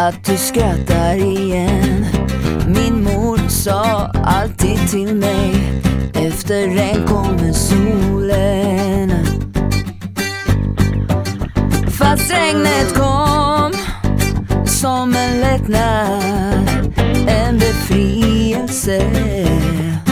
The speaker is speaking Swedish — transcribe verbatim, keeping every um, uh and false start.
att du skrattar igen. Min mor sa alltid till mig: efter regn kommer solen. Fast regnet kom som en lättnad, en befrielse.